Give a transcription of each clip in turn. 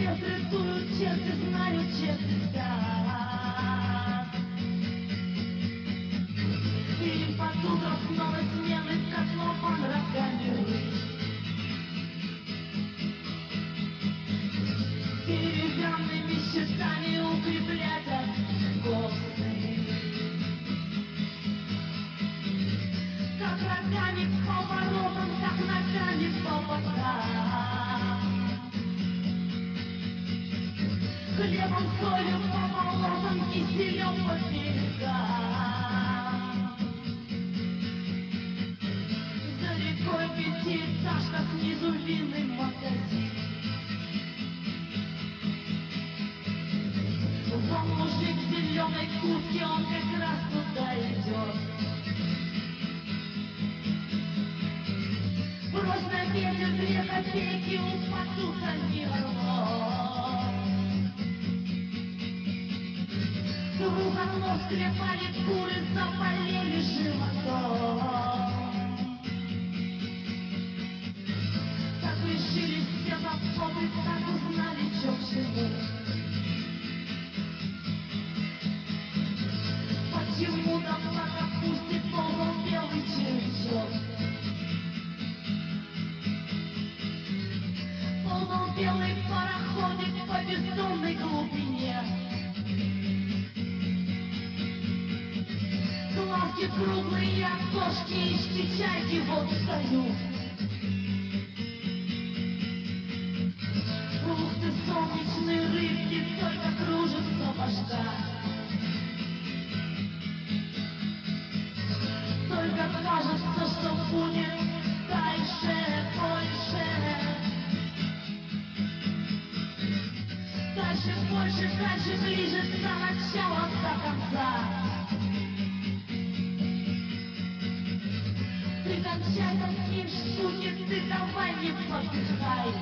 Всех рисуют, черти знают, черти спят. И под утро снова смены котлован рогами рыть. Деревянными щитами укреплять откосы. Как рогами по воротам, как ногами по бокам. Хлебом, солью по болотам, киселем по берегам. За рекой пятиэтажка, снизу винный магазин. Вон мужик в зеленой куртке, он как раз туда идет. Брось на ветер 2 копейки, упадут они рвут. Круг орлов скрепали куры, заболели животом. Так решились все заводы, так узнали, чё к чему. Почему там так опустит полон белый червячок? Полон белый пароходик по бездонной глубине. Глазки круглые, окошки, ищи чайки, вот встают. Ух ты, солнечные рыбки, только кружится башка. Только кажется, что будет дальше, больше. Дальше, больше, дальше, ближе, до начала, до конца. Ты кончай такие штуки, ты давай не подыхай.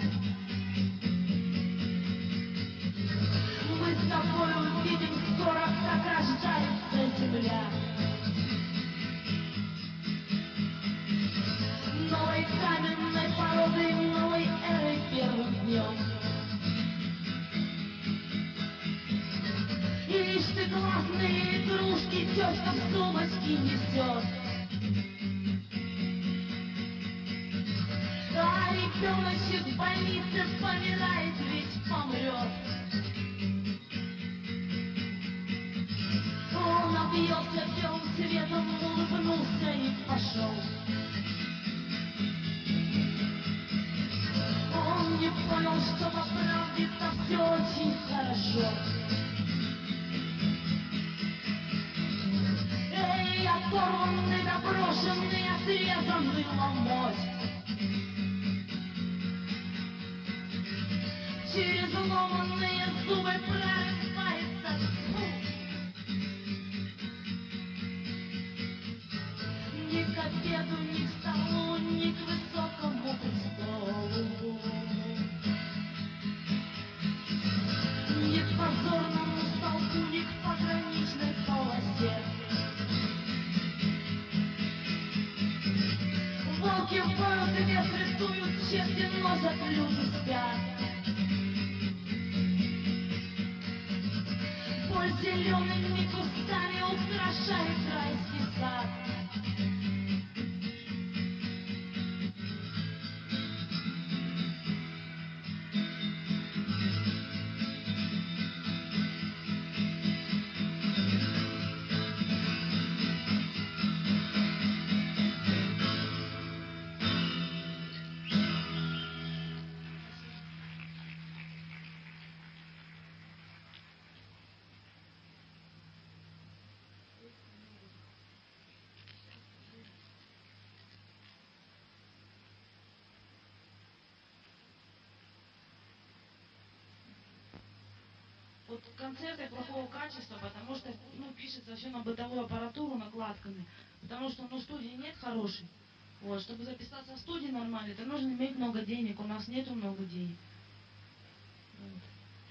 Мы с тобой увидим скоро, как рождается земля. Новой каменной породы, новой эры первым днем. И лишь ты глазные игрушки тётка в сумочке несёт. А ребёночек в больнице помирает, ведь помрёт. Он объелся белым цветом, улыбнулся и пошёл. Он не понял, что по правде-то все очень хорошо. Эй, оторванный, доброшенный, отрезанный ломоть. Через ломанные зубы прорывается звук. Ни к обеду, ни к столу, ни к высокому престолу. Ни к позорному столбу, ни к пограничной полосе. Волки воют, вес рисуют, черти носят, люди спят. Боль зелеными кустами украшает райский сад. Вот концерты плохого качества, потому что, пишется все на бытовую аппаратуру накладками, потому что, студии нет хорошей. Вот, чтобы записаться в студии нормально, это нужно иметь много денег, у нас нету много денег. Вот.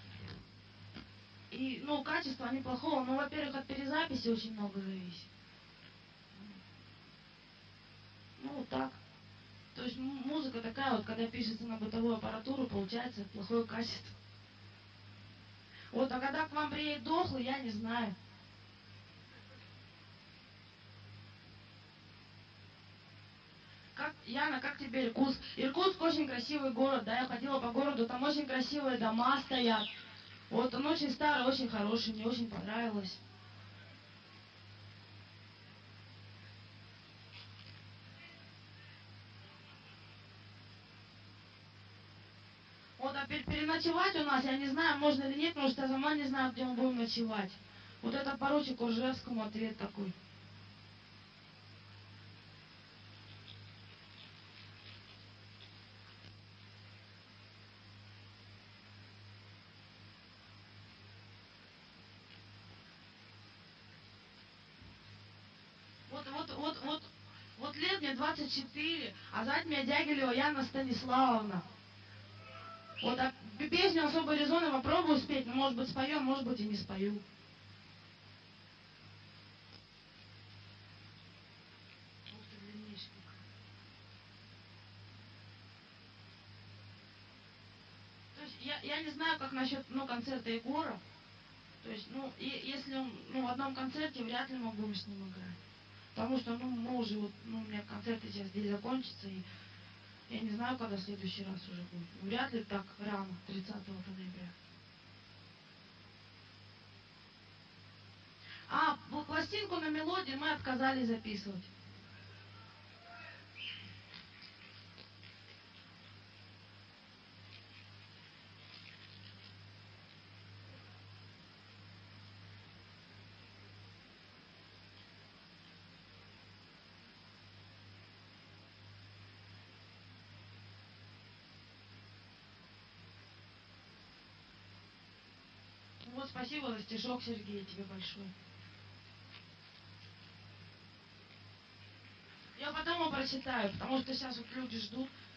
И, качество неплохого, во-первых, от перезаписи очень много зависит. Вот так. То есть музыка такая вот, когда пишется на бытовую аппаратуру, получается плохое качество. Вот, а когда к вам приедет дохлый, я не знаю. Яна, как тебе Иркутск? Иркутск очень красивый город, да, я ходила по городу, там очень красивые дома стоят. Вот, он очень старый, очень хороший, мне очень понравилось. Вот, а переночевать у нас, я не знаю, можно или нет, потому что я сама не знаю, где мы будем ночевать. Вот это поручик Уржевскому ответ такой. Вот лет мне 24, а звать меня Дягилева Яна Станиславовна. Вот, а песню «Особой резоны» попробую спеть, но, может быть, спою, может быть, и не спою. Ух ты, длиннейший. То есть я не знаю, как насчет, концерта Егора. То есть, если он, в одном концерте вряд ли мы будем с ним играть. Потому что, мы уже, у меня концерты сейчас здесь закончатся, и я не знаю, когда в следующий раз уже будет. Вряд ли так рано, 30 ноября. А, пластинку на мелодии мы отказались записывать. Вот спасибо за стишок, Сергей, тебе большое. Я потом его прочитаю, потому что сейчас вот люди ждут.